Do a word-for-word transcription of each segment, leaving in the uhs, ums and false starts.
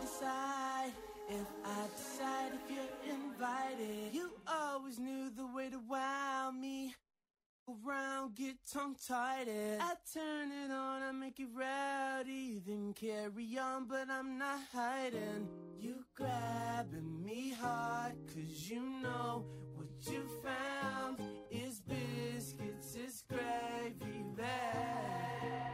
decide, if I decide if you're invited. You always knew the way to wow me. Around, get tongue-tied. I turn it on, I make it rowdy. Then carry on, but I'm not hiding. You grabbing me hard, cause you know what you found is biscuits, is gravy there.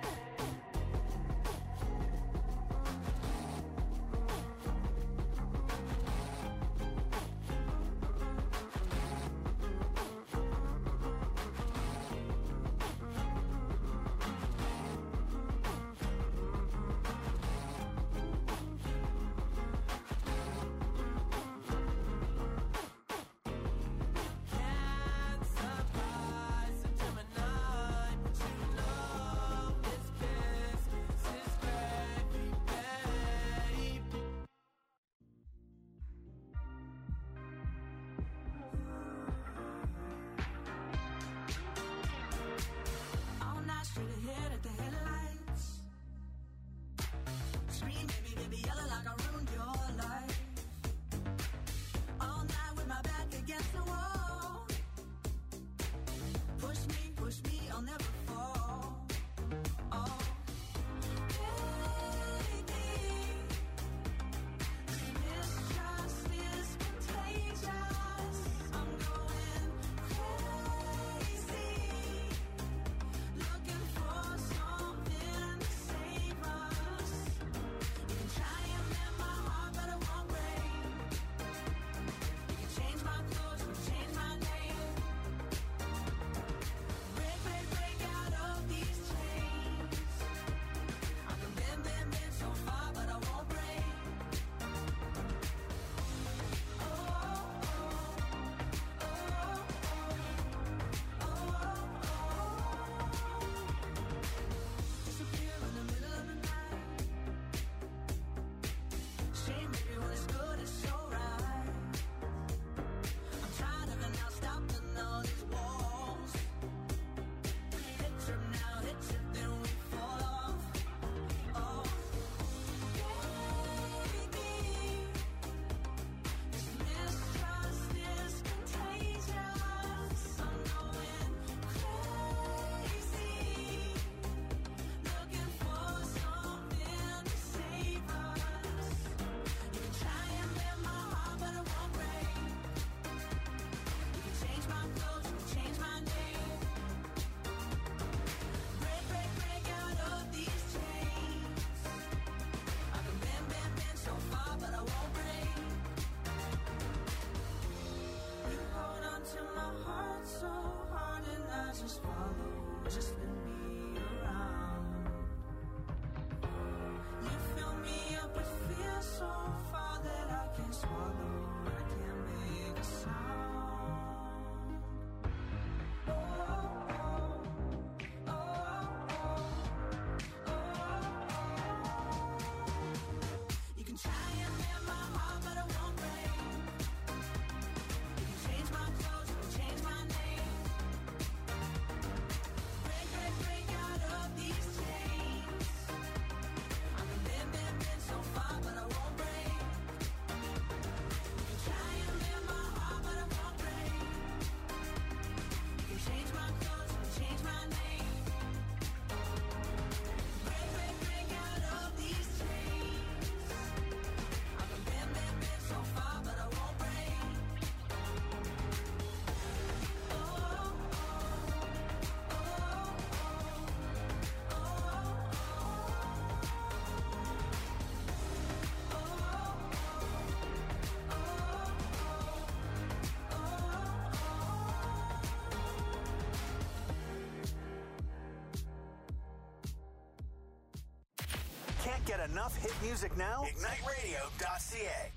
Can't get enough hit music now? Ignite Radio dot C A.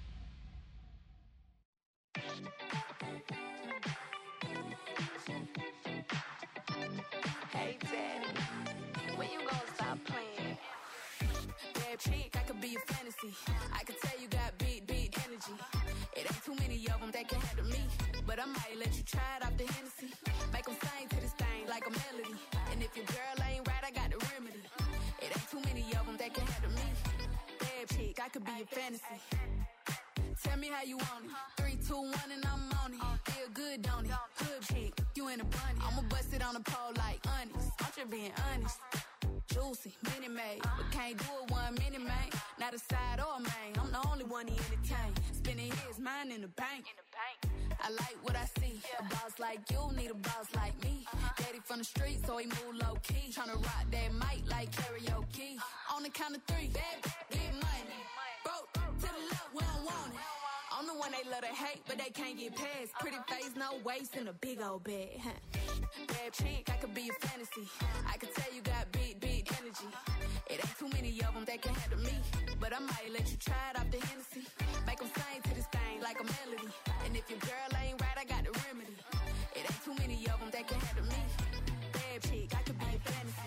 Hey, Daddy, when you gonna stop playing? Bad chick, I could be a fantasy. I could tell you got big, big energy. It ain't too many of them that can handle me. But I might let you try it off the Hennessy. Make them sing to this thing like a melody. And if your girl ain't right, I got the remedy. It ain't too many of them that can handle me. Bad chick, I could be your fantasy. Tell me how you want it. Three, two, one, and I'm on it. Feel good, don't it? Hood chick, you in a bunny. I'ma bust it on the pole like honest. I'm just being honest. Juicy, mini made, but can't do it one minute, man. Not a side or a main. I'm the only one he entertain. Spending his mind in the bank. I like what I see. A boss like you need a boss like me. Daddy from the street, so he move low key. Tryna rock that mic like karaoke. On the count of three, bad, get money. Broke to the left, we don't want it. I'm the one they love to hate, but they can't get past. Pretty face, no waist, and a big old bag. Bad chick, I could be your fantasy. I could tell you got big, big energy. It ain't too many of them that can handle me. But I might let you try it off the Hennessy. Make them sing to this thing like a melody. And if your girl ain't right, I got the remedy. It ain't too many of them that can handle me. Bad chick, I could be your fantasy.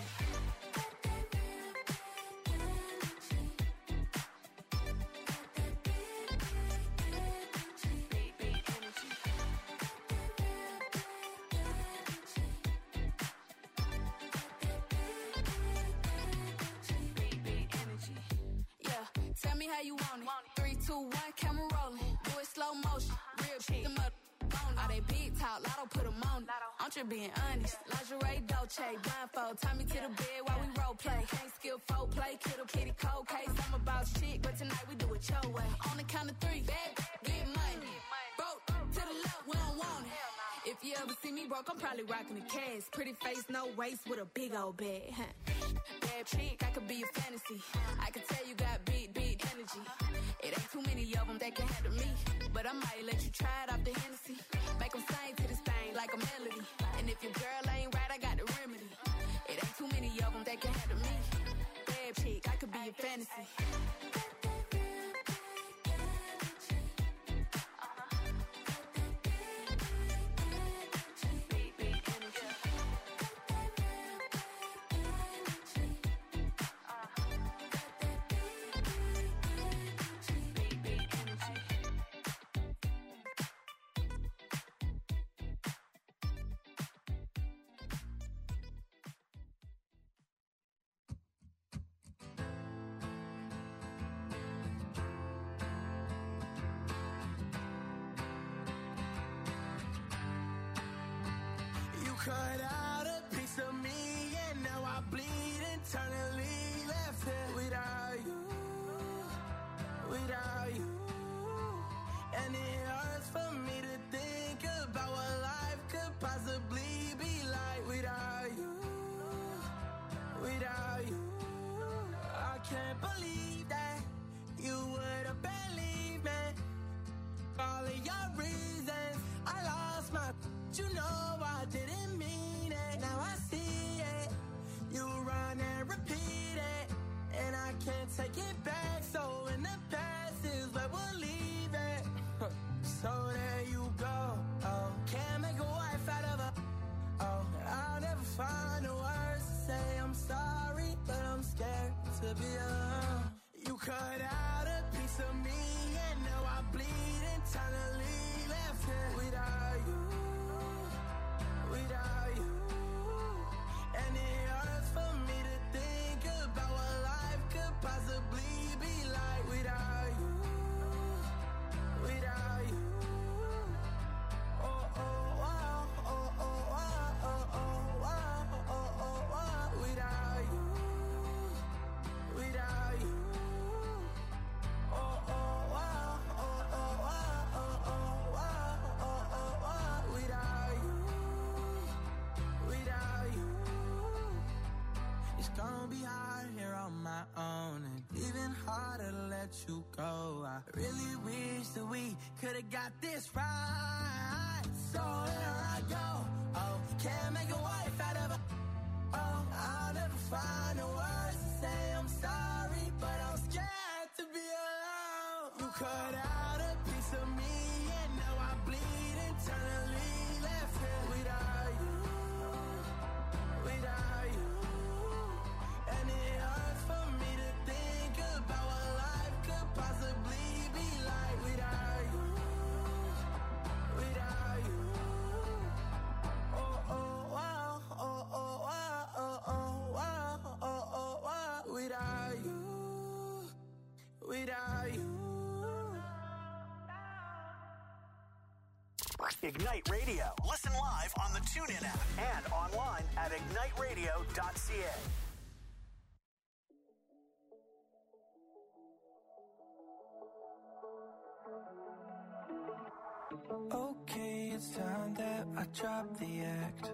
Tell me how you want it. Three, two, one, camera rolling. Do it slow motion. Real shit. Them up on all they big talk. Lotto put them on it. I'm just being honest. Lingerie, Dolce, blindfold. Tie me to the bed while we role play. Can't skill folk play. Kiddo, kitty, cold case. I'm about shit, but tonight we do it your way. On the count of three, bad, get money. Broke to the left, we don't want it. If you ever see me broke, I'm probably rocking a cast. Pretty face, no waist, with a big old bag. Bad chick, I could be your fantasy. I could tell you got big, big energy. It ain't too many of them that can handle me. But I might let you try it off the Hennessy. Make them sing to this thing like a melody. And if your girl ain't right, I got the remedy. It ain't too many of them that can handle me. Bad chick, I could be your fantasy. Cut out a piece of me, and now I bleed internally. Left here without you, without you. And it hurts for me to think about what life could possibly be like without you, without you. I can't believe that you would have believed me. All of your reasons, I lost my, you know I didn't mean it. Now I see it. You run and repeat it, and I can't take it back. So in the past is where we'll leave it. So there you go. Oh, can't make a wife out of a. Oh, I'll never find the words to say I'm sorry, but I'm scared to be alone. You cut out a piece of me, and now I bleed internally. Left here without you, without you. And it hurts for me to think about what life could possibly be like without you, without you. Oh, oh, oh, oh, oh, oh, oh, oh, oh, oh, oh, without you, without you. Oh, oh, oh, oh, oh, oh, oh, oh, oh, oh, without you, without you. It's gonna be hard here on my own, and even harder to let you go. I really wish that we could've got this right. So here I go. Oh, can't make a wife out of a. Oh, I'll never find the words to say I'm sorry, but I'm scared to be alone. You cut out a piece of me, and now I bleed internally. Left here without you, without you. And it hurts for me to think about what life could possibly be like without you, without you. Oh, oh, oh, oh, oh, oh, oh, oh, oh, oh, oh, without you, without Ignite Radio. Listen live on the TuneIn app and online at ignite radio dot c a. Okay, it's time that I drop the act.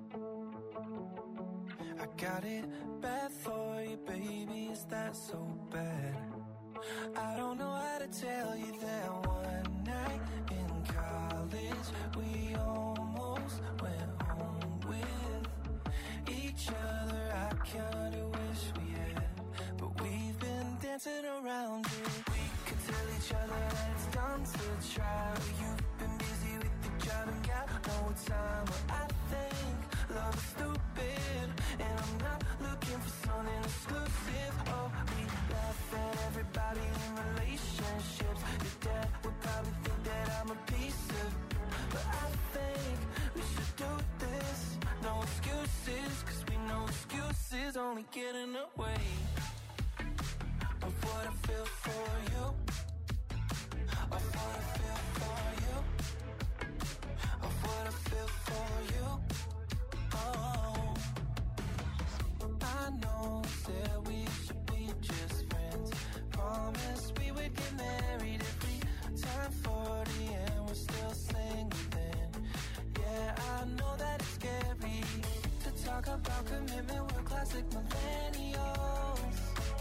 I got it bad for you, baby, is that so bad? I don't know how to tell you that one night in college we almost went home with each other. I kinda wish we had, but we've been dancing around it. We could tell each other that it's done to try. You've been busy with the job and got no time. But I think love is stupid, and I'm not looking for something exclusive. Oh, we laugh at everybody in relationships. Your dad would probably think that I'm a piece of, but I think we should do this. No excuses, cause we know excuses only get in the way of what I feel for you. Of what I feel for you. Of what I feel for you. Oh, I know that we should be just friends. Promise we would get married if we turn forty and we're still single then. Yeah, I know that it's scary to talk about commitment. We're classic millennials,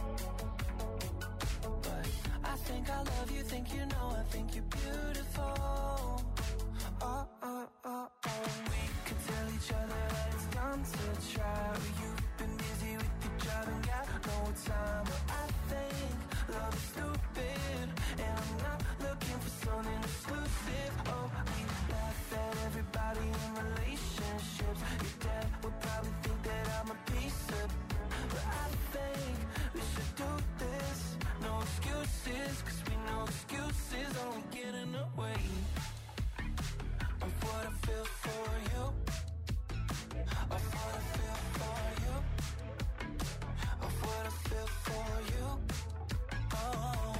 but I think I love you, think you know, I think you're beautiful. Oh, oh, oh, oh. We could tell each other that it's done to try. You've been busy with your job and got no time. But I think love is stupid, and I'm not looking for something exclusive. Oh, we laugh at everybody in relationships. Your dad would probably think that I'm a piece of, but I think we should do this. No excuses, cause we know excuses only get in the way of what I feel for you. Of what I feel for you. Of what I feel for you. Oh,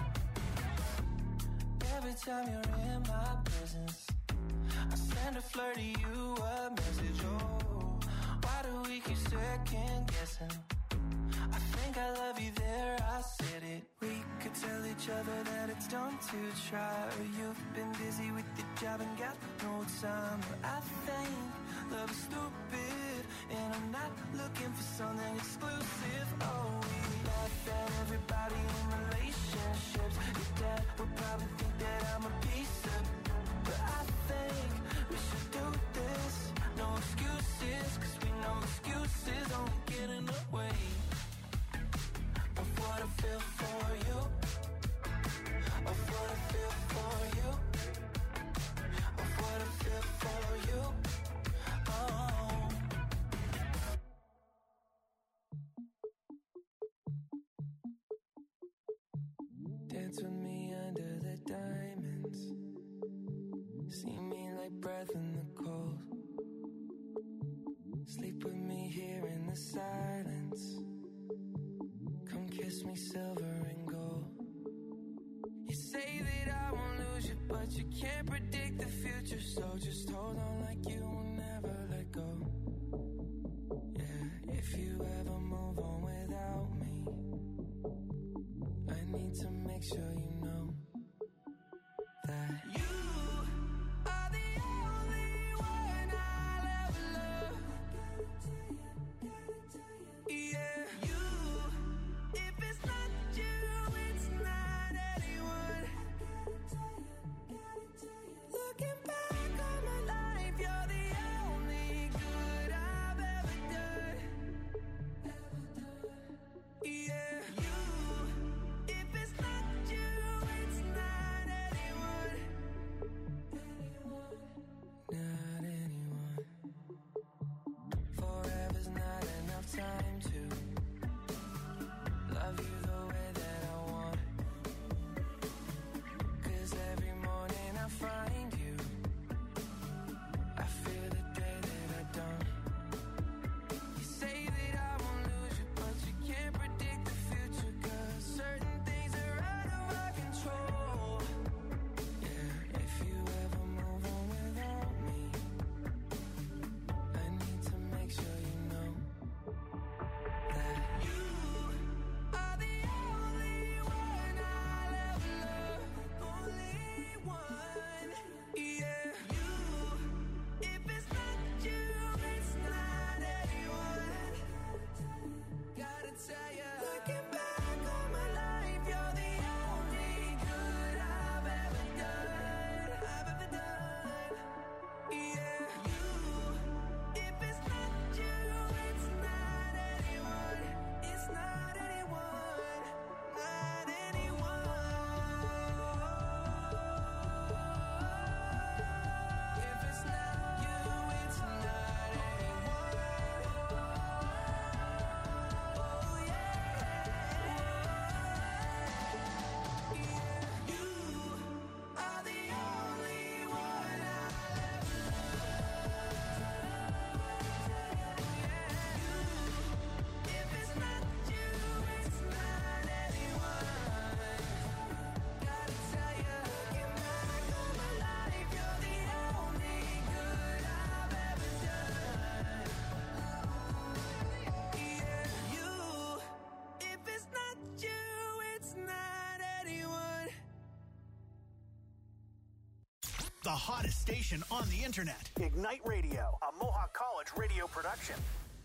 every time you're in my presence, I send a flirty you a message. Oh, why do we keep second guessing? I think I love you there, I said it. We could tell each other that it's done to try. You've been busy with your job and got no time. But I think love is stupid, and I'm not looking for something exclusive. Oh, we laugh at everybody in relationships. Your dad would probably think that I'm a piece of, but I think we should do this. No excuses, cause we know excuses only get in the way of what I feel for you. Of what I feel for you. Of what I feel for you. Oh, dance with me under the diamonds. See me like breath in the cold. Sleep with me here in the silence. Come kiss me silver and gold. You say that I won't lose you, but you can't predict the future. So just hold on like you will never let go. Yeah, if you ever move on without me, I need to make sure you know that you are the only one I'll ever love. Yeah, you. If it's not you, it's not anyone. Looking back on my life, you're the only good I've ever done. Yeah, you. If it's not you, The hottest station on the internet. Ignite Radio, a Mohawk College radio production.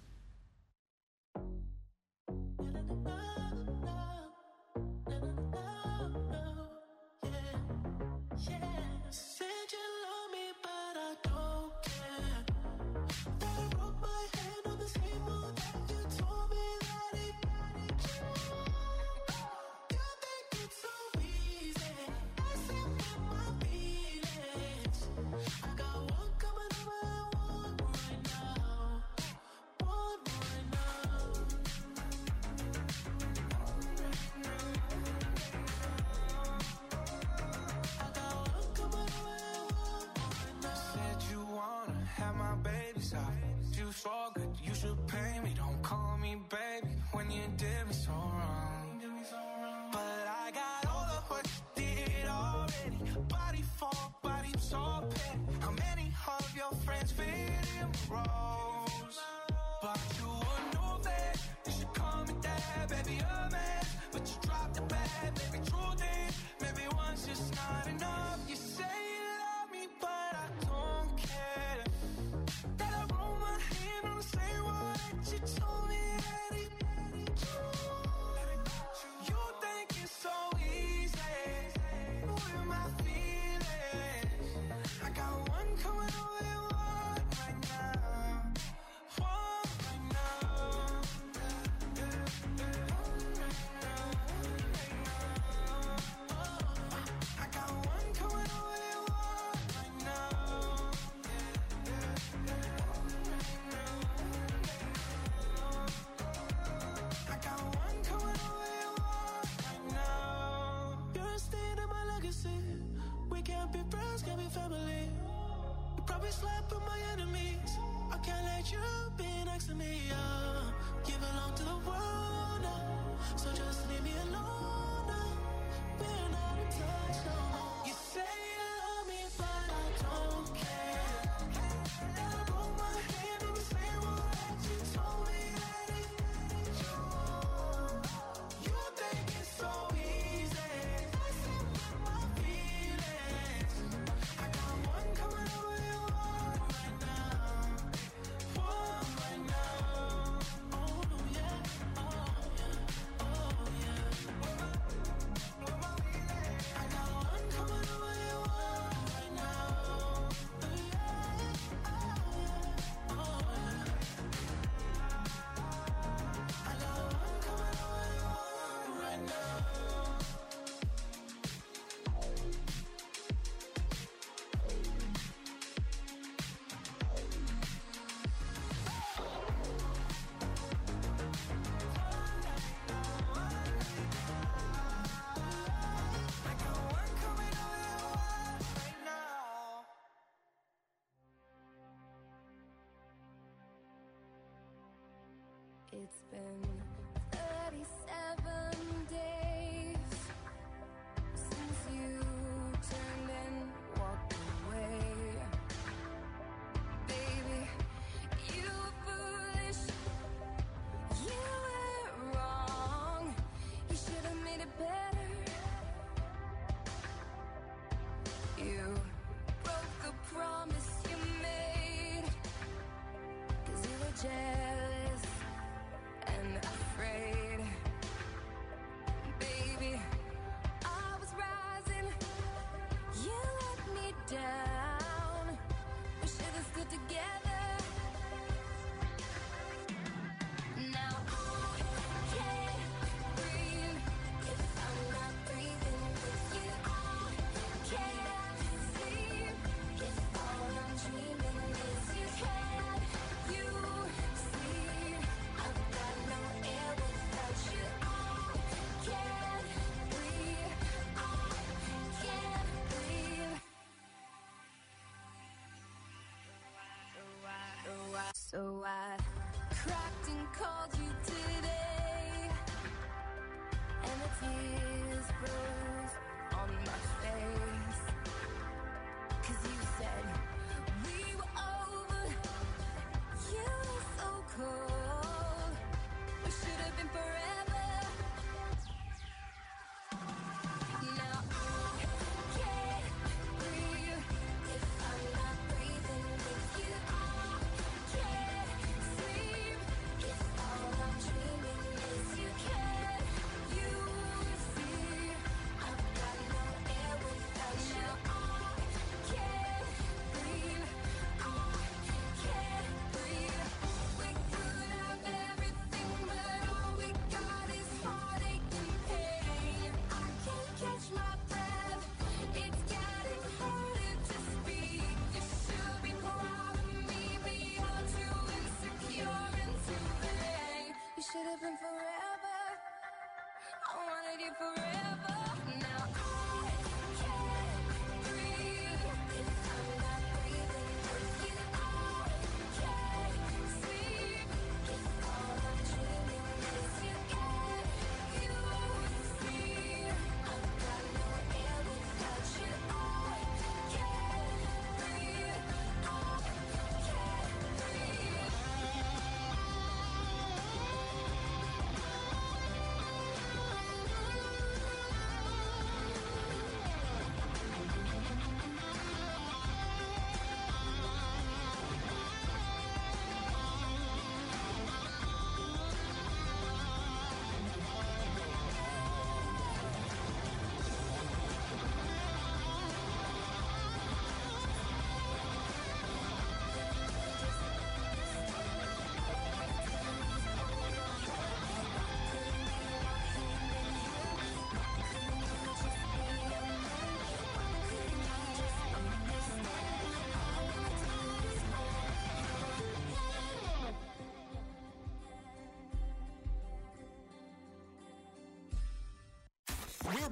It's been thirty-seven days since you turned and walked away. Baby, you were foolish. You were wrong. You should have made it better. You broke the promise you made, 'cause you were jealous and afraid. Baby, I was rising, you let me down. We should have stood together. Now I can't breathe if I'm not breathing with you. I can't sleep if all I'm dreaming is you. Can you see I've got no air without you? I can't breathe. I can't breathe. So I cracked and called you today, and the tears froze on my face. 'Cause you said we were over. You were so cold. We should have been forever. Now I can't breathe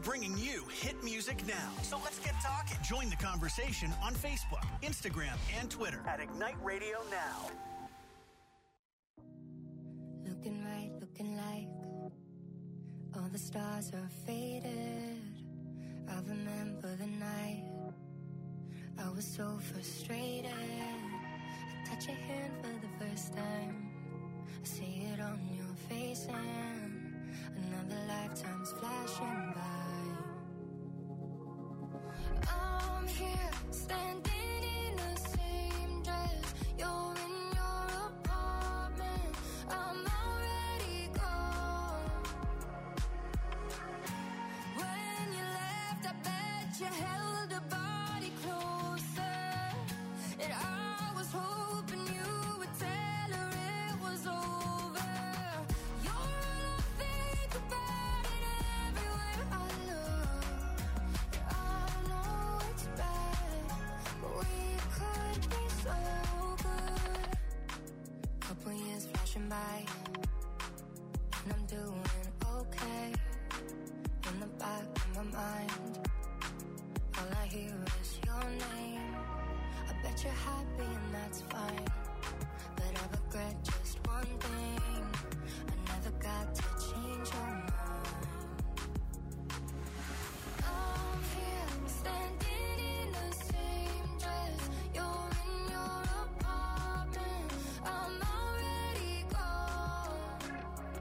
bringing you hit music now. So let's get talking. Join the conversation on Facebook, Instagram, and Twitter at Ignite Radio Now. Looking right, looking like all the stars are faded. I remember the night I was so frustrated. I touch your hand for the first time. I see it on your face and another lifetime's flashing by. I'm here, standing in the same dress. You're in your apartment. I'm already gone. When you left, I bet you held a body closer. And I was hoping you would tell her it was over. You're all I think about it everywhere I look. I know it's bad, but we could be so good. Couple years flashing by, and I'm doing okay. In the back of my mind, all I hear is your name. I bet you're happy and that's fine, but I regret just one thing. I never got to change your mind. I'm here, standing in the same dress. You're in your apartment. I'm already gone.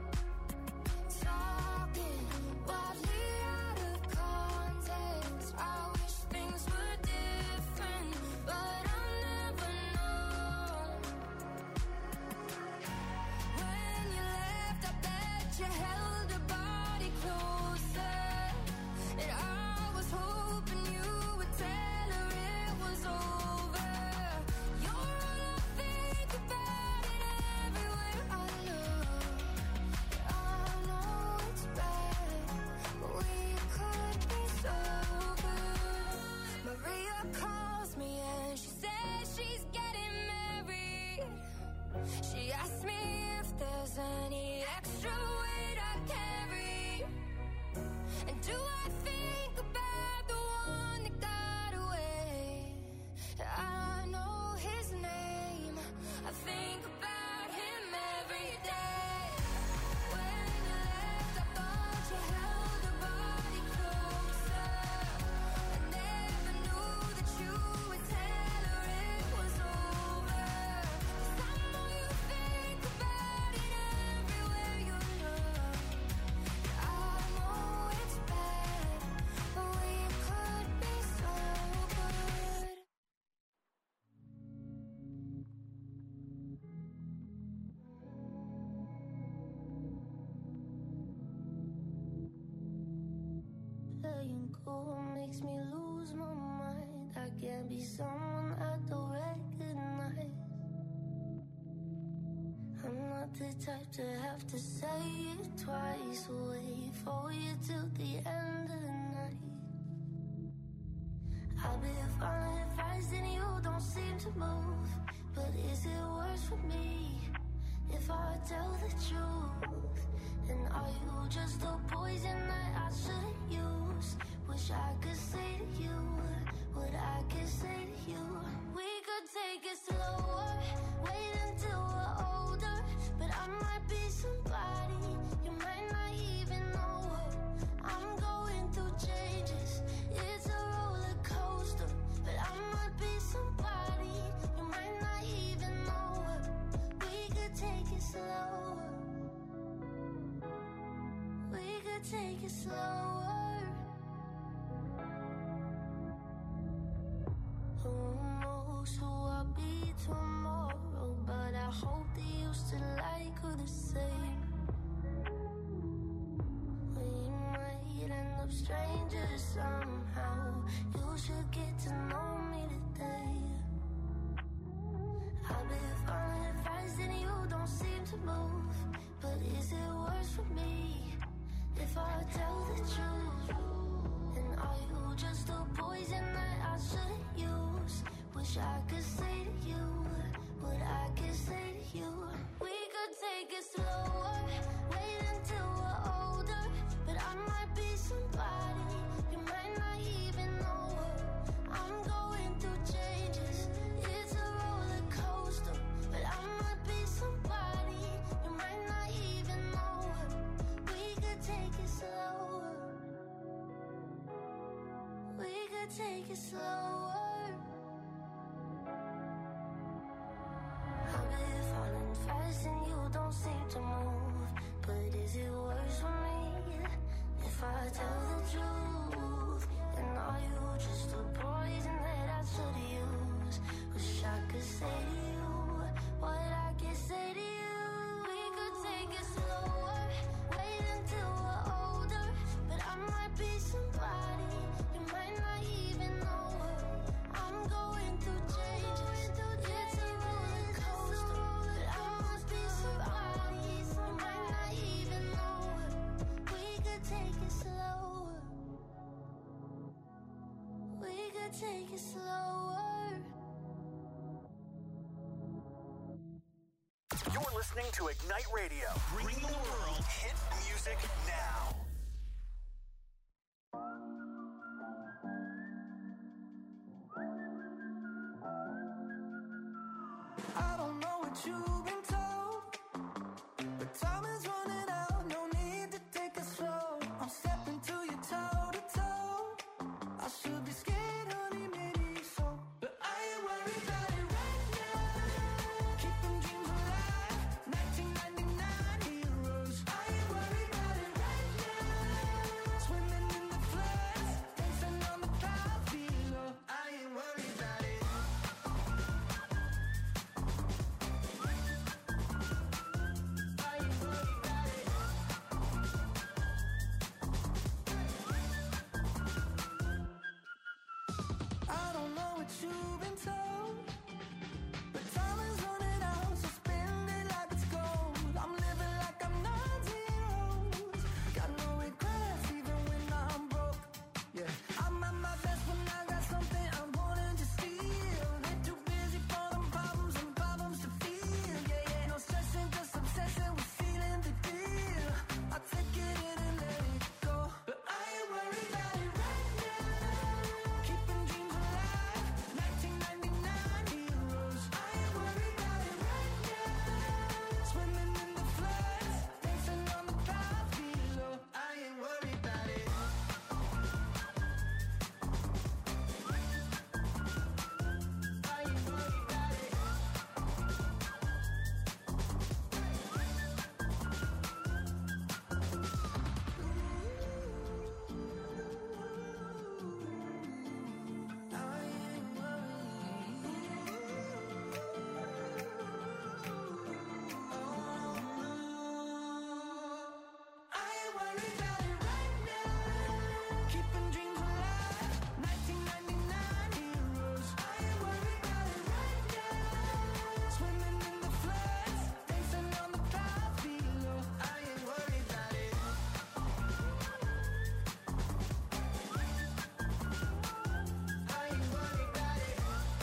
Talking wildly out of context. I wish things were different, but I'll never know. When you left, I bet you held a body closer. And I was hoping you would tell her it was over. You're all I think about it everywhere I look. I know it's bad, but we could be so good. Maria calls me and she says she's getting married. She asked me if there's any extra weight I carry. And do I think about the one that got away? I know his name. I think about him every day. When you left, I thought you held her body closer. I never knew that you would tell her it was over. 'Cause I know you think about it everywhere you look. I know it's bad, but we could be so good. Playing cool makes me lose my mind. I can't be someone I don't recognize. I'm not the type to have to say it twice. Wait for you till the end of the night. I'll be fine if I and you don't seem to move. But is it worse for me if I tell the truth? And are you just a poison that I shouldn't use? Wish I could say to you what I could say to you. We could take it slower, wait until we're older. But I might be somebody you might not even know her. I'm going through changes, it's a roller coaster. But I might be somebody you might not even know her. We could take it slower. We could take it slower. Who knows who I'll be tomorrow? But I hope that you still like her the same. We might end up strangers somehow. You should get to know me today. I'll be fine if I and you don't seem to move. But is it worse for me if I tell the truth? And are you just a poison that I shouldn't use? Wish I could say to you what I could say to you. We could take it slower, wait until we're older. But I might be somebody could take it slower. I've been falling fast and you don't seem to move. But is it worse for me if I tell the truth? And are you just a poison that I should use? Wish I could say to you what I can say to you. We could take it slower, wait until we're older. But I might be somebody you might not even know her. I'm going through changes, it's a roller coaster. But I must be somebody you might not even know her. We could take it slower. We could take it slower. You're listening to Ignite Radio, bringing the world hit music now. I don't know what you've been told, but time is running out, no need to take it slow. I'm stepping to you toe to toe. I should be scared, honey, maybe so, but I ain't worried about it right now. Keeping dreams alive, nineteen ninety-nine heroes. I ain't worried about it right now. Swimming in the floods, dancing on the cloud below. I ain't worried about it. I don't know what you've been told, but time is running out, so spend it like it's gold. I'm living like I'm nine zeros. Got no regrets even when I'm broke. Yeah, I'm at my best when I got something I'm wanting to steal. Ain't too busy for them problems and problems to feel. Yeah, yeah, no stressing, just obsessing with feeling the deal. I take it in and let it go, but I ain't worried about it right now. Keeping dreams alive, nineteen ninety-nine heroes. I ain't worried about it right now. Swimming in the floods, dancing on the clouds below. I ain't worried about it. I ain't worried about it. I ain't worried about it right now. Keeping dreams alive, nineteen ninety-nine heroes. I ain't worried about it right now. Swimming in the floods, dancing on the clouds below. I ain't worried about it. I ain't worried about it.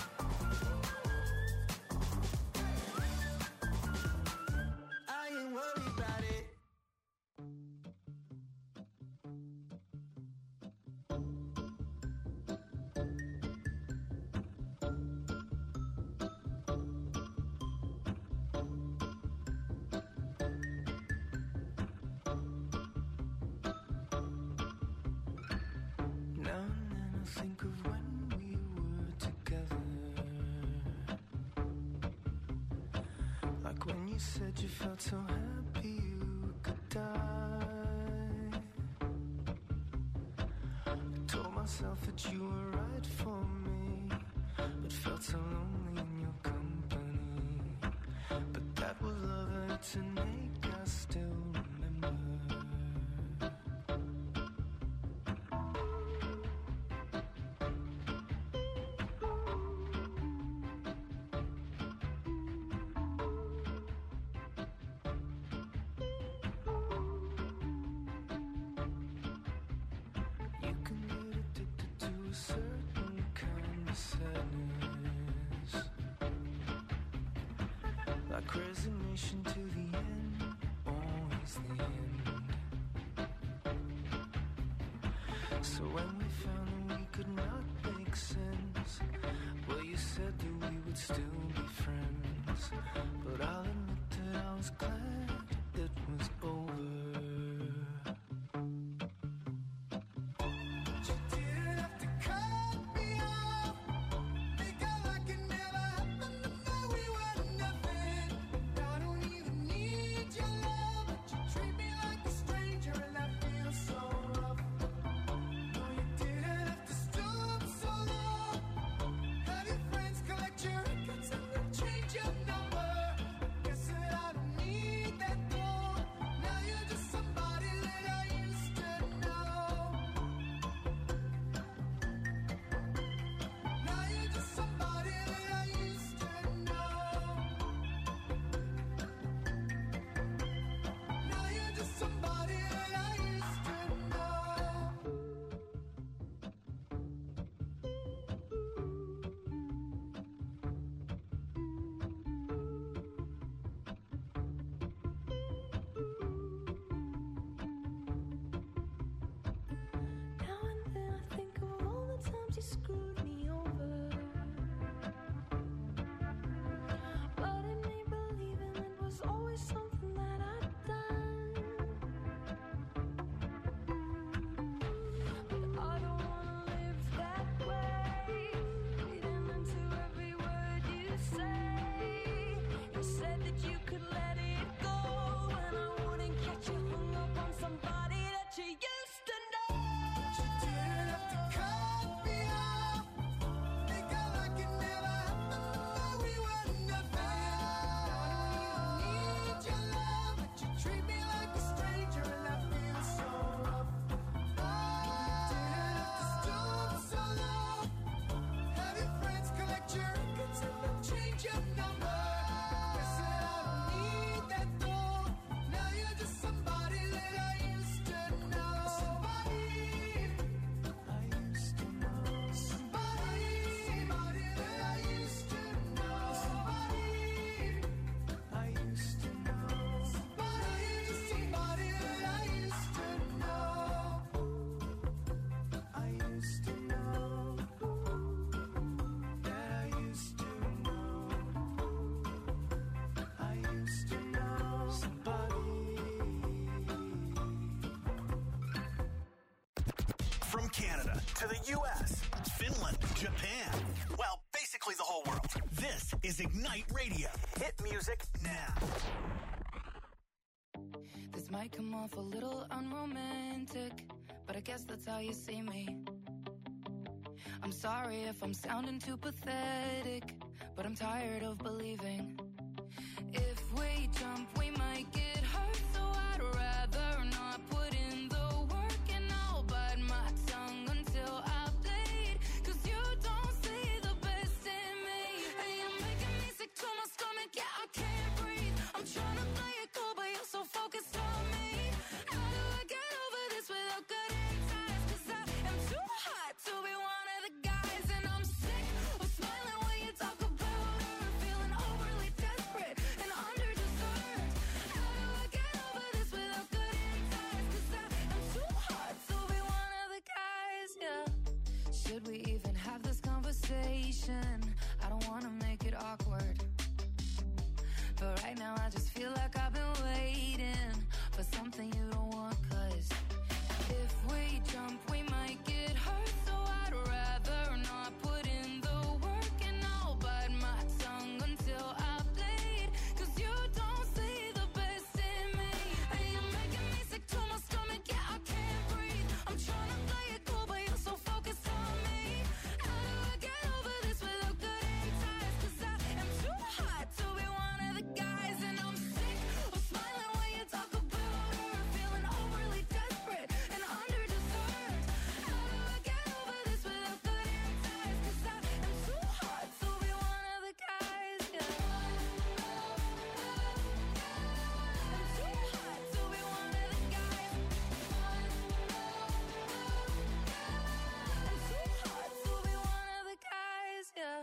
I ain't worried about it. Now and then I think of when we were together, like when you said you felt so happy you could die. I told myself that you were right for me, but felt so lonely in your company. But that was love and it's an ache I still remember. You can get addicted to a certain kind of sadness, like resignation to the end, always the end. So when we found that we could not make sense, well, you said that we would still be friends. But I'll admit that I was glad it was over. You didn't have to cut always something that I've done. But I don't wanna live that way, reading into every word you say. You said that you could let it go, and I wouldn't catch you hung up on somebody that you used to know. But you didn't have to cut me off. Think I like it never happened, but we were nothing. I don't even need your love, but you treat me like a stranger, and I feel so rough. Oh, you didn't have to stoop so low. Have your friends collect your records and then change your number. Guess that I don't need that though. Now you're just somebody that I used to know. Somebody I used to know. Somebody, somebody that I used to know. Somebody I used to know. Somebody, just somebody that I used to know. I used to know. That I used to know. I used to know somebody. From Canada to the U S, Finland, Japan. Well, basically the whole world. This is Ignite Radio. Hit music now. This might come off a little unromantic, but I guess that's how you see me. I'm sorry if I'm sounding too pathetic, but I'm tired of believing. If we jump, we might get hurt, so I'd rather not put in the work, and I'll bite my tongue until I bleed. Cause you don't see the best in me, and you're making me sick to my stomach, yeah, I can't breathe. I'm trying to play it cool, but you're so focused on me. How do I get over this without cutting ties? Cause I am too hot to be one of the guys, and I'm sick of smiling when you talk about her, feeling overly desperate and underdeserved. How do I get over this without cutting ties? Cause I am too hot to be one of the guys, yeah. Should we even have this conversation? I don't wanna make it awkward, but right now I just feel like I've been waiting for something you don't want. Cause if we jump, we might get hurt, so I'd rather not put in the work, and I'll bite my tongue until I bleed. Cause you don't see the best in me, and you're making me sick to my stomach, yeah, I can't breathe. I'm trying to play it cool, but you're so focused on me. How do I get over this without cutting ties? Cause I am too hot to be one of the guys, and I'm sick of smiling when you talk about her, feeling overly desperate and underdeserved. How do I get over this without cutting ties? Cause I am too hot to be one of the guys, yeah. I'm too hot to be one of the guys. I'm too hot to be one of the guys, yeah.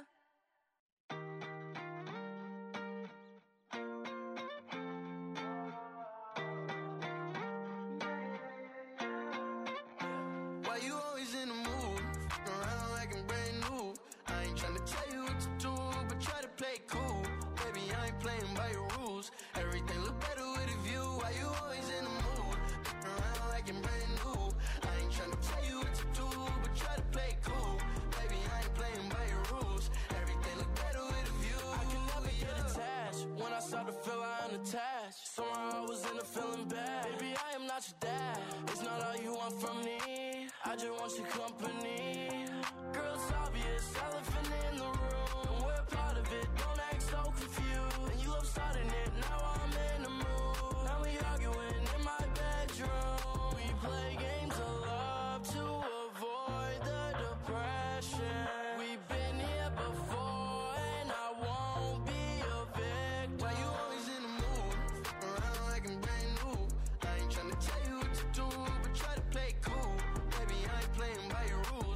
Why you always in the mood? Fucking around like I'm brand new. I ain't tryna tell you what to do, but try to play it cool. Baby, I ain't playing by your rules. Everything look better with a view. Why you always in the mood? Fucking around like I'm brand new. I ain't tryna tell you what to do, but try to play it cool. Baby, I ain't playing by your rules. Everything look better with a view. I can never get attached. When I start to feel I unattached, somehow I was in a feeling bad. Baby, I am not your dad. It's not all you want from me. I just want your company. Girl, it's obvious, elephant in the room, and we're part of it. Don't act so confused. And you love starting it. Now I'm in the mood. Now we arguing in my bedroom. We play games of love to avoid the depression. We've been here before, and I won't be a victim. Why you always in the mood? Fucking around like I'm brand new. I ain't tryna tell you what to do, but try to play it cool. Baby, I ain't playing by your rules.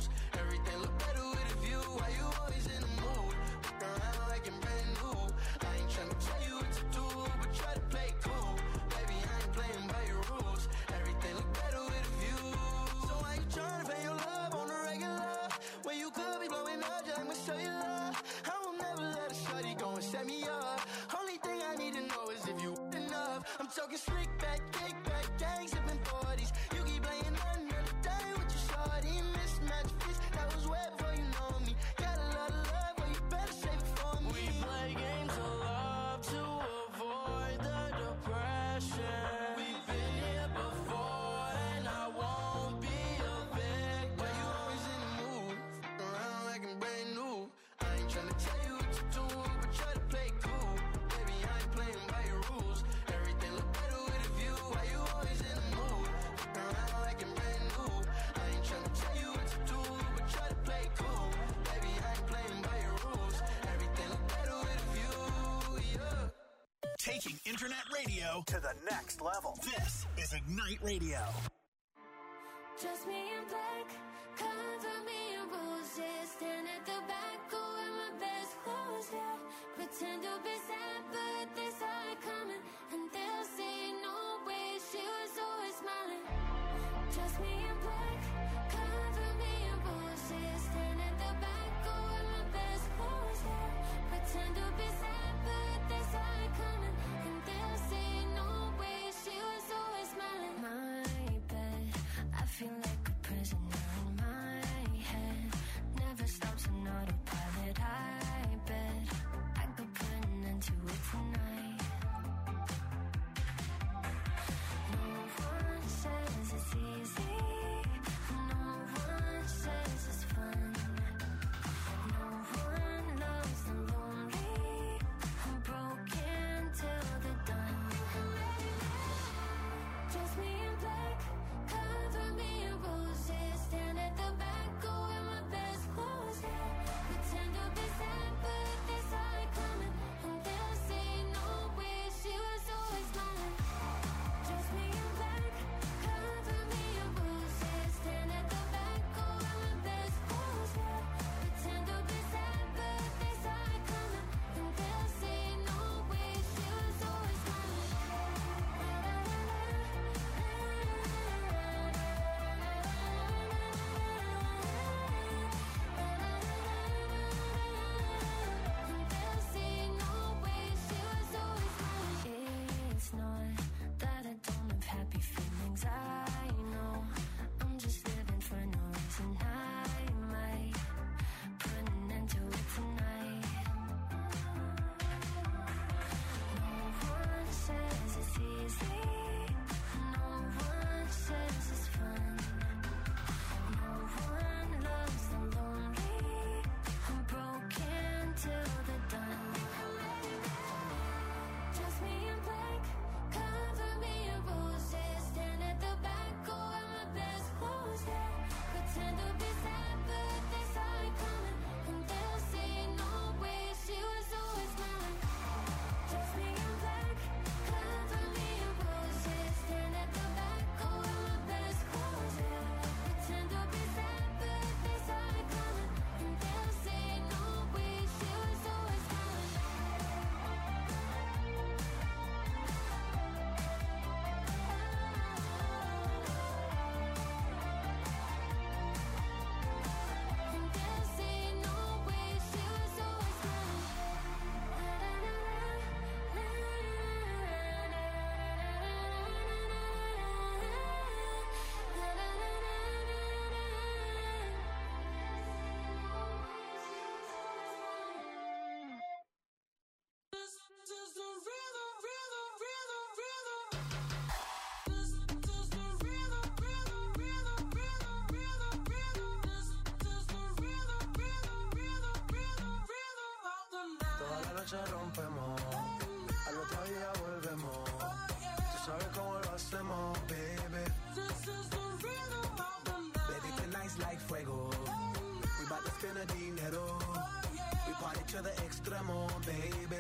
talking slick back, kick back, gang sipping forties. You keep playing another day with your shorty. Mismatch fish, that was wet before you know me. Got a lot of love, but you better save it for me. We play games of love to avoid the depression. We've been here before, and I won't be a victim. Why you always in the mood? Around like I'm brand new. I ain't tryna tell you what to do, but try to play cool. Baby, I ain't playing by your rules. Everything look better with a view. Why you always in the mood? Around like I'm brand new. I ain't tryna tell you what to do, but try to play cool. Baby, I ain't playing by your rules. Everything look better with a view, yeah. Taking internet radio to the next level. This is Ignite Radio. Just me in black, cover me in roses. Stand at the back, go wear my best clothes, yeah. Pretend to be sad, but they saw it coming. And they'll say no way, she was always smiling. Just me in black, cover me in roses. Stand at the back, go wear my best clothes, yeah. Pretend to be sad, but they saw it coming. And they'll say no way, she was always smiling. My bed, I feel like a prisoner in my head. Never stops an autopilot. I bet I could put an end to it tonight. No one says it's easy. No one says it's fun. No one loves the lonely. I'm broken till they're done. Just me in black, cover me in roses. Stand at the back, go wear my best clothes, yeah. Pretend to be sad, but they saw it coming. And they'll say no way, she was always smiling. Just me in black, cover me in roses. Stand at the back, go wear my best clothes, yeah. Pretend to be sad, but they saw it coming. And they'll say no way, she was always smiling. It's not that I don't have happy feelings. I know I'm just living for no reason. I might put an end to it tonight. No one says it's easy. No one says it's fun. No one loves the lonely. I'm broken till they're done. Just me in black, cover me in roses. Stand at the back, go wear my best clothes, yeah. Pretend to be sad, but they saw it coming. And they'll say no way, she was always smiling. Just me in black, cover me in roses. Stand at the back, go wear my best clothes, yeah. Pretend to be sad, but they saw it coming. And they'll say no way, she was always smiling. And they'll say no way, she was always Toda la noche rompemos, al otro día volvemos. Tú sabes cómo lo hacemos, baby. Baby, tonight's like fuego. We bout to spend the dinero. We party to the extremo, baby.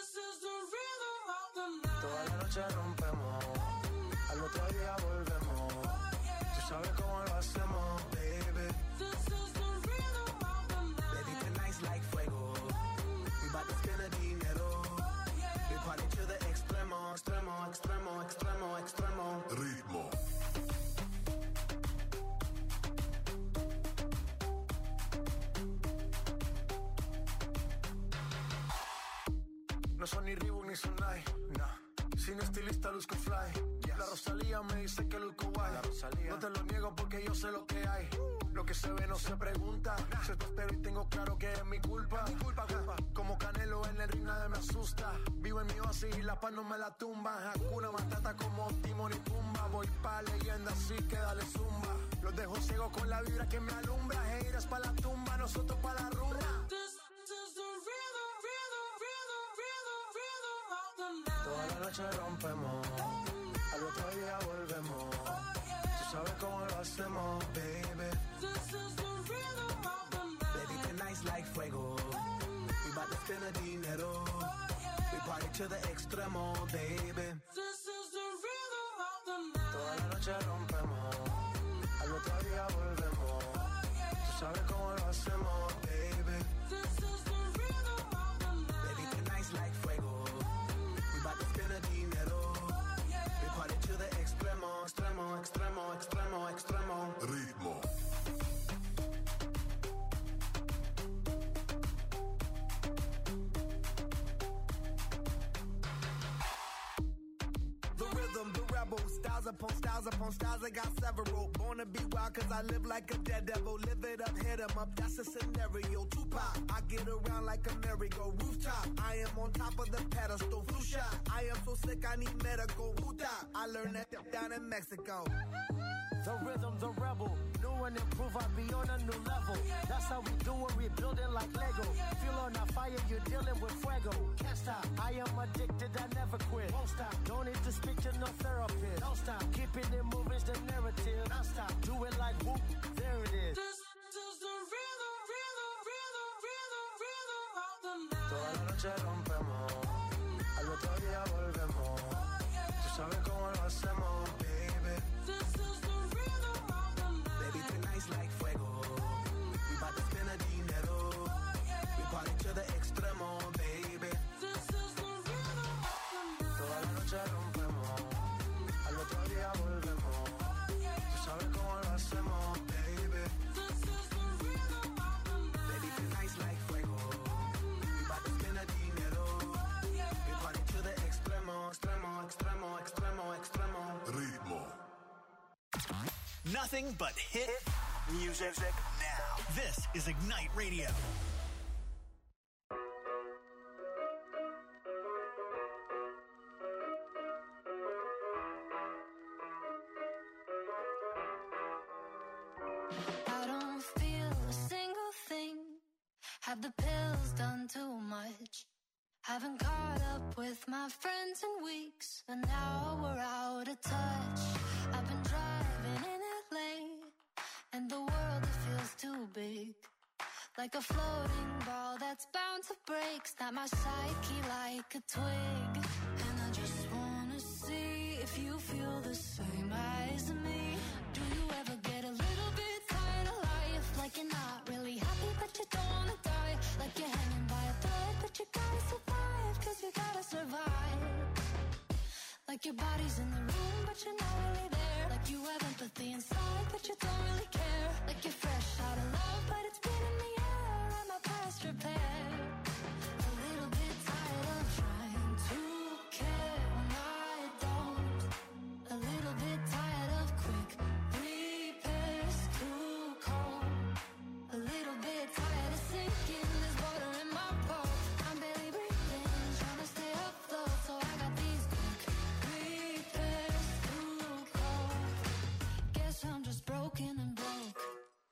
Toda la noche rompemos, al otro día volvemos. Tú sabes cómo lo hacemos, baby. Baby, tonight's like fuego. We bout to spend the dinero. We party to the extremo, extremo, extremo, extremo, extremo. Ritmo. No son ni Reebok ni Sonai, nah. Sin estilista luzco fly. Yes. La Rosalía me dice que luzco guay. No te lo niego porque yo sé lo que hay. Lo que se ve no se pregunta. Nah. Se te espero y tengo claro que es mi culpa. Es mi culpa, culpa. Como Canelo en el ring nadie me asusta. Vivo en mi oasis y la paz no me la tumba. Hakuna Matata como Timón y Pumba. Voy pa' leyenda así que dale zumba. Los dejo ciego con la vibra que me alumbra. Heiras pa' la tumba, nosotros pa' la rumba. Toda la noche rompemos, al otro día volvemos. Tú sabes cómo lo hacemos, baby. Baby, tonight's like fuego. We bout to spend the dinero. We party to the extremo, baby. Toda la noche rompemos, al otro día volvemos. Tú sabes cómo lo hacemos, baby. Baby, tonight's like fuego. Dinero. We party to the extremo, extremo, extremo, extremo, extremo. Ritmo. The rhythm, the rebel, styles upon styles upon styles, I got several. Born to be wild cause I live like a dead devil. Live it up, hit 'em up, that's a scenario. Tupac, I get around like a merry-go rooftop. I am on top of the pedestal, flu shot. I am so sick I need medical. Huta, I learned that down in Mexico. The rhythm, the rebel, new and improve, I be on a new level. That's how we do it, we building like Lego. Feel on a fire, you're dealing with fuego. Can't stop, I am addicted, I never quit. Won't stop, don't need to speak to no therapist. Don't stop, keeping it moving's the narrative. Don't stop, do it like whoop, there it is. This is the rhythm, rhythm, rhythm, rhythm, rhythm of the night. Toda la noche rompemos, al otro día volvemos. Tú sabes cómo lo hacemos, baby. This is the rhythm of the night. Baby, tonight's like fuego. We bout to spend the dinero. We party to the extremo, baby. This is the rhythm of the night. Toda la noche rompemos, al otro día volvemos. Tú sabes cómo lo hacemos, baby. This is the rhythm of the night. Baby, tonight's like fuego. We bout to spend the dinero. We party to the extremo, extremo, extremo, extremo, extremo. Ritmo. Nothing but hit music now. This is Ignite Radio. I don't feel a single thing. Have the pills done too much? Haven't caught up with my friends in weeks, and now we're out of touch. I've been driving in L A, and the world it feels too big. Like a floating ball that's bound to break. Snap my psyche like a twig. And I just wanna see if you feel the same as me. Do you ever get a little bit tired of life? Like you're not really happy but you don't wanna die. Like you're hanging by a thread but you gotta survive. Cause you gotta survive. Like your body's in the room but you're not really there. Like you have empathy inside but you don't really care. Like you're fresh out of love but it's been in the air. And my past repair. A little bit tired of trying to care when I don't. A little bit tired of quick repairs too cold. A little bit tired of sinking. There's water in my boat. I'm barely breathing, trying to stay afloat. So I got these quick repairs too cold. Guess I'm just broken and broke.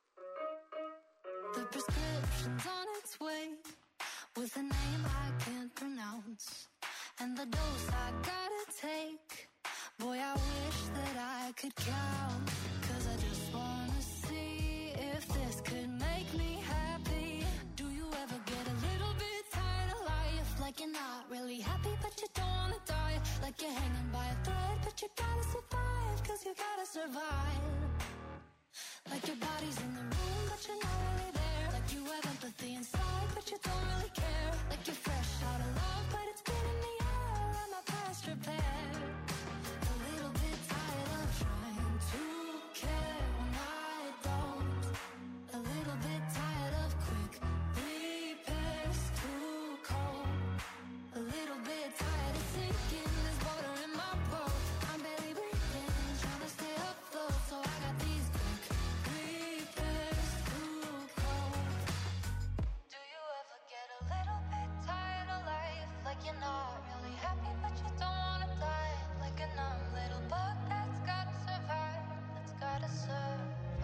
The prescription's on its way, with a name I can't pronounce, and the dose I gotta take. Boy, I wish that I could count. Cause I just wanna see if this could make me happy. Do you ever get a little bit tired of life? Like you're not really happy but you don't wanna die. Like you're hanging by a thread but you gotta survive. Cause you gotta survive. Like your body's in the room but you're not really there. Like you have empathy inside but you don't really care. Like you're fresh you're not really happy, but you don't wanna die. Like a numb little bug that's gotta survive, that's gotta survive.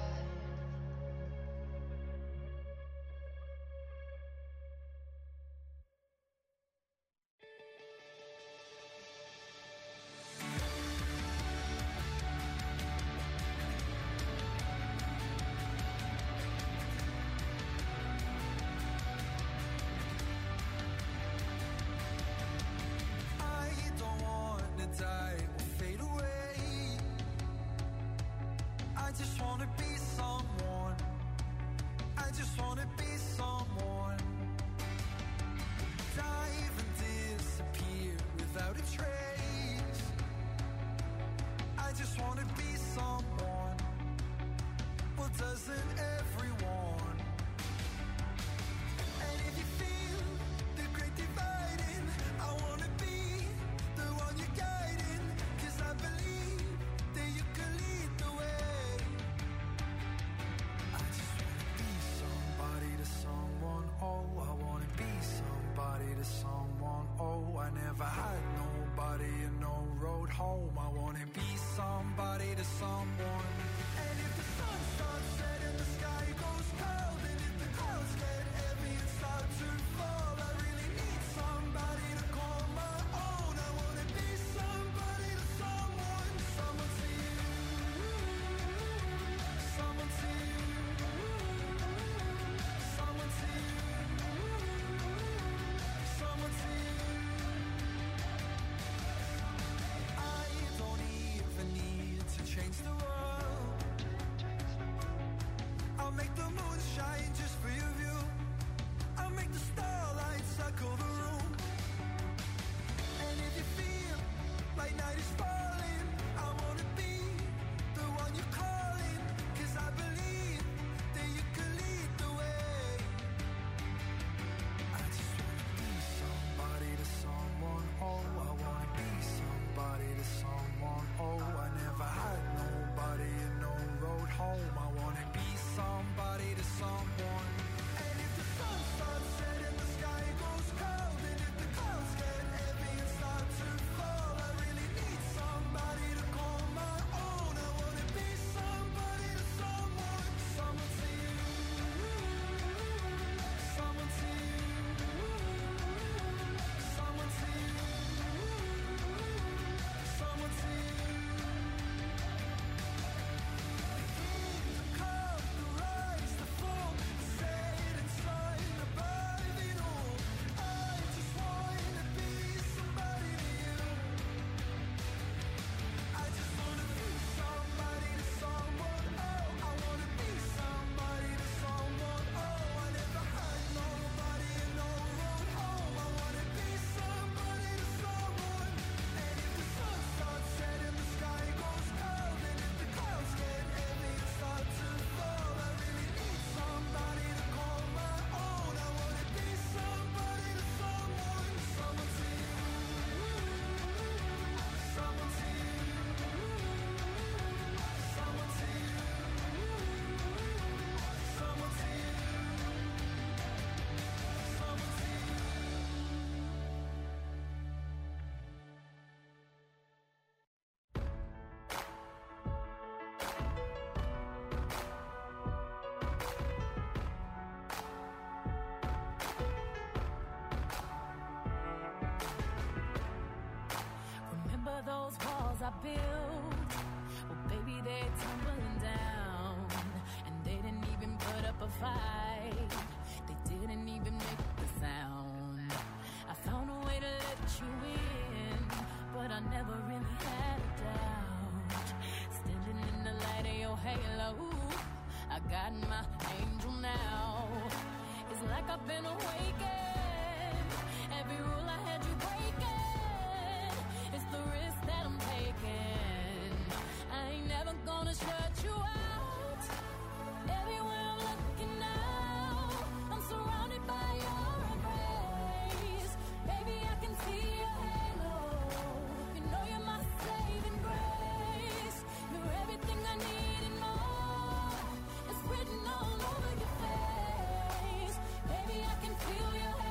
Those walls I built, well, baby, they're tumbling down. And they didn't even put up a fight. They didn't even make the sound. I found a way to let you in, but I never really had a doubt. Standing in the light of your halo, I got my angel now. It's like I've been awakened. Every rule I had you breaking. It's the risk that I'm taking. I ain't never gonna shut you out. Everywhere I'm looking now, I'm surrounded by your embrace. Baby, I can see your halo. You know you're my saving grace. You're everything I need and more. It's written all over your face. Baby, I can feel your halo.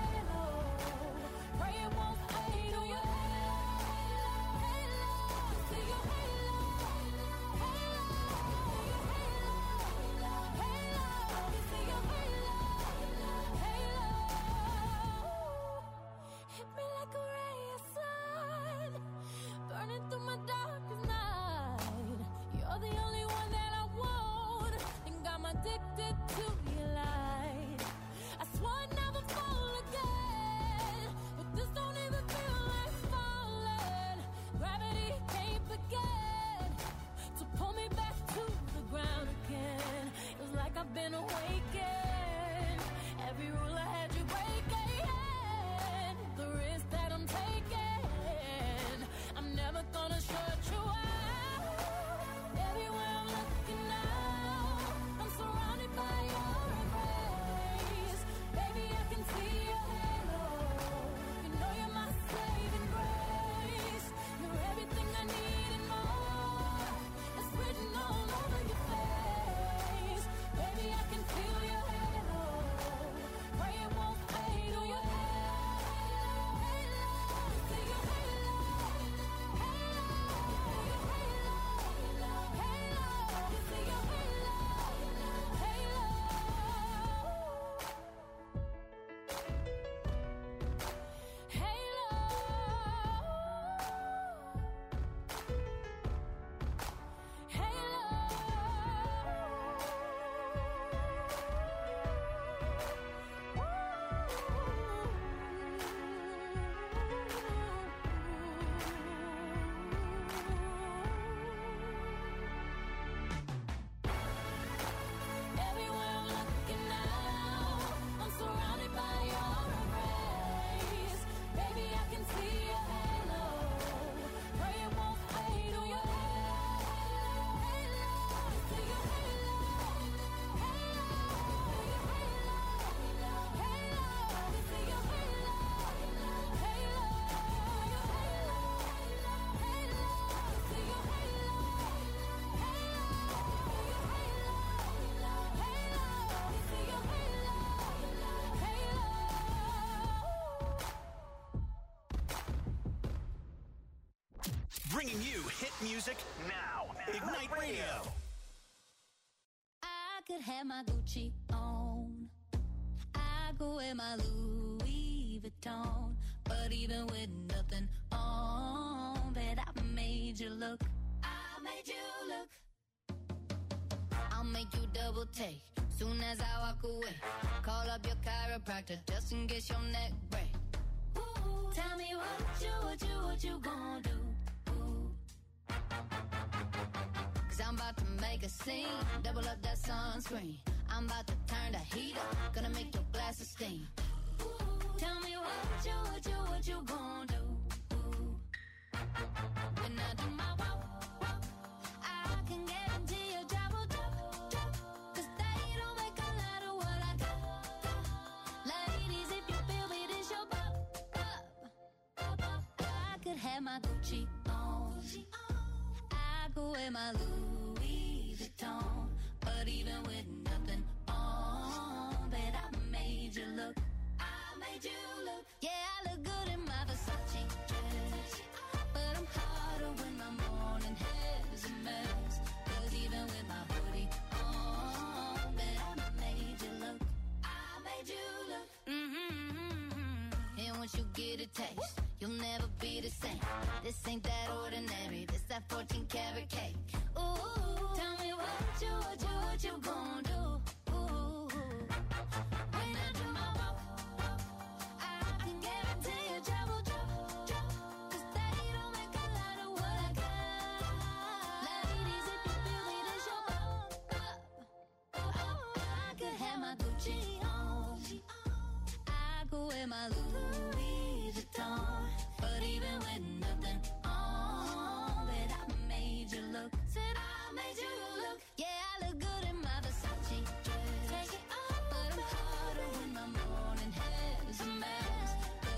Bringing you hit music now. Ignite Radio. I could have my Gucci on. I go wear my Louis Vuitton. But even with nothing on, bet I made you look. I made you look. I'll make you double take soon as I walk away. Call up your chiropractor just in case your neck break. Ooh, tell me what you, what you, what you gonna do? Ooh. Cause I'm about to make a scene, double up that sunscreen. I'm about to turn the heat up, gonna make your glasses steam. Ooh, tell me what you, what you, what you gonna do? Ooh. When I do my walk, walk, I can guarantee your job will drop, drop. Cause they don't make a lot of what I got, got. Ladies, if you feel me, this your bop, bop, bop, bop. I could have my Gucci on. I could wear my Louis Vuitton. But even with nothing on, bet I made you look. I made you look. Yeah, I look good in my Versace dress. But I'm hotter when my morning hair's a mess. Cause even with my hoodie on, bet I made you look. I made you look. Mm-hmm. And once you get a taste, you'll never be the same. This ain't that ordinary. This that fourteen karat cake. Ooh, tell me what you, what you, what you gonna do? Ooh, when I do my walk, walk, I can guarantee your job will drop, drop. Cause they don't make a lot of what I got. Ladies, if you feel me, this your bop, bop, bop. I could have my Gucci on. I could wear my Louis